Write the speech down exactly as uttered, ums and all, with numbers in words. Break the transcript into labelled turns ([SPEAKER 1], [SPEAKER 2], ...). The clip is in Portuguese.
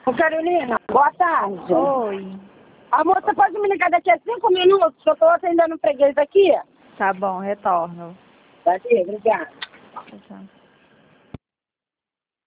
[SPEAKER 1] Ô, Carolina, boa tarde.
[SPEAKER 2] Oi.
[SPEAKER 1] A moça pode me ligar daqui a cinco minutos, que eu tô atendendo um freguês aqui?
[SPEAKER 2] Tá bom, retorno.
[SPEAKER 1] Tá aqui, obrigada.
[SPEAKER 2] Tchau, tchau.